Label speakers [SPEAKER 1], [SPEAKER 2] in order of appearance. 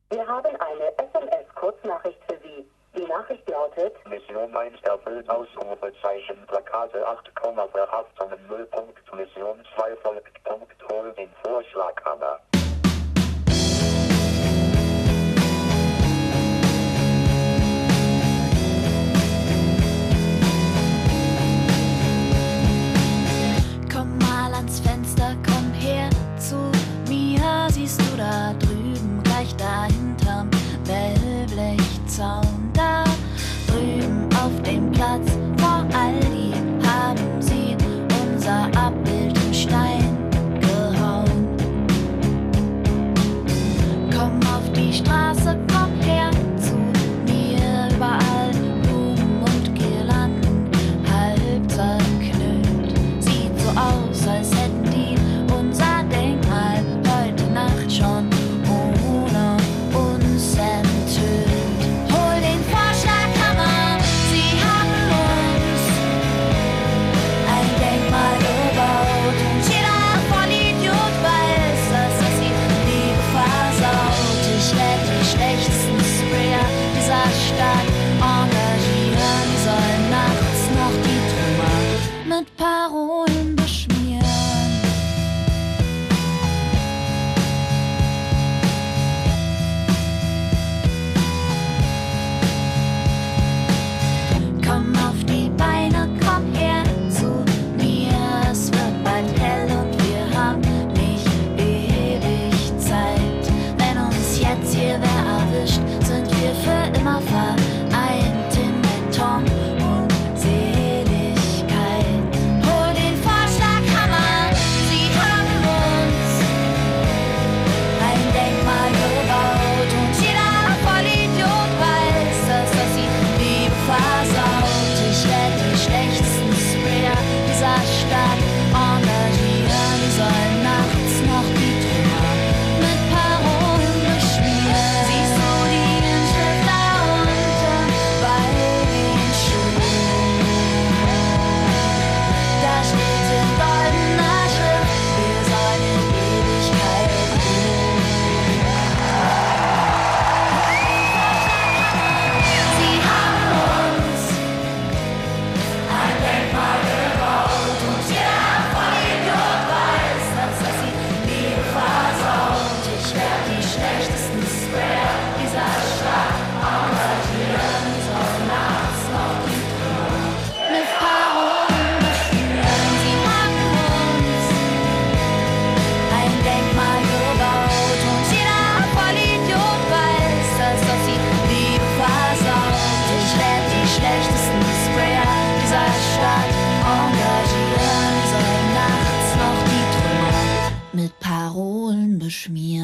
[SPEAKER 1] Wir haben eine SMS-Kurznachricht für Sie. Die Nachricht lautet:
[SPEAKER 2] Mission 1 erfüllt, Ausrufezeichen, Plakate 8, verhaften, Nullpunkt, Mission 2 folgt, Punkt, hol den Vorschlaghammer.
[SPEAKER 3] Komm mal ans Fenster, komm her zu mir. Siehst du da drüben, gleich dahinterm Wellblechzaun? Da drüben auf dem Platz vor Aldi haben sie unser Abbild in Stein gehauen. Komm auf die Straße, komm her zu mir. Überall Blumen und Girlanden, halb zerknüllt. Sieht so aus, als hätten die unser Denkmal heute Nacht schon ohne uns enthüllt. Hol den Vorschlaghammer, sie haben uns ein Denkmal gebaut. Und jeder Vollidiot weiß, dass sie Liebe versaut. Ich werde die schlechtesten Sprayer dieser Stadt engagieren. Die sollen nachts noch die Trümmer mit Parolen beschmieren. Komm auf die Beine, komm her zu mir. Es wird bald hell und wir haben nicht ewig Zeit. Wenn uns jetzt hier wer erwischt, sind wir für immer vereint in Beton und Seligkeit. Hol den Vorschlaghammer, sie haben uns ein Denkmal gebaut. Und jeder Vollidiot weiß, dass sie Liebe versaut. Ich werde die schlechtesten Sprayer dieser Stadt engagieren. Die sollen nachts noch die Trümmer mit Parolen beschmieren. Siehst du die Inschrift da unten bei den Schuhen? Da steht in goldener Schrift: Wir sollen in Ewigkeit ruhen. Sie haben uns ein Denkmal gebaut. Und jeder Vollidiot weiß, dass sie Liebe versaut. Ich werde die schlechtesten Sprayer dieser Stadt engagieren. Die sollen nachts noch die Trümmer mit Parolen beschmieren. Sie haben uns ein Denkmal gebaut. Und jeder Vollidiot weiß, dass sie Liebe versaut. Ich werde die schlechtesten Sprayer dieser Stadt engagieren. Die sollen nachts noch die Trümmer mit Parolen beschmieren.